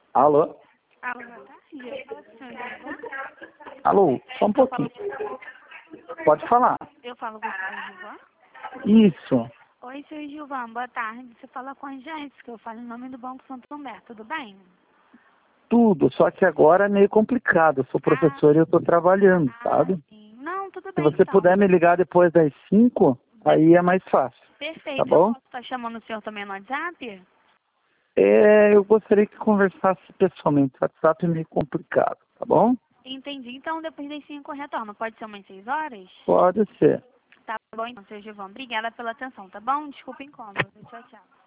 Alô? Alô, boa tarde. Fala com o senhor Gilvan. Alô, só um pouquinho. Pode falar. Eu falo com o senhor Gilvan. Isso. Oi, senhor Gilvan, boa tarde. Você fala com a Jéssica, eu falo em nome do Banco Santo André, tudo bem? Tudo, só que agora é meio complicado. Eu sou professor e eu estou trabalhando, sabe? Sim. Não, tudo Se bem, você então. puder me ligar depois das 5, aí é mais fácil. Perfeito. Tá bom? Eu posso estar chamando o senhor também no WhatsApp? Eu gostaria que conversasse pessoalmente. O WhatsApp é meio complicado, tá bom? Entendi. Então, depois das 5 eu retorno. Pode ser umas 6 horas? Pode ser. Tá bom, então, senhor Gilvan. Obrigada pela atenção, tá bom? Desculpa o incômodo. Tchau, tchau.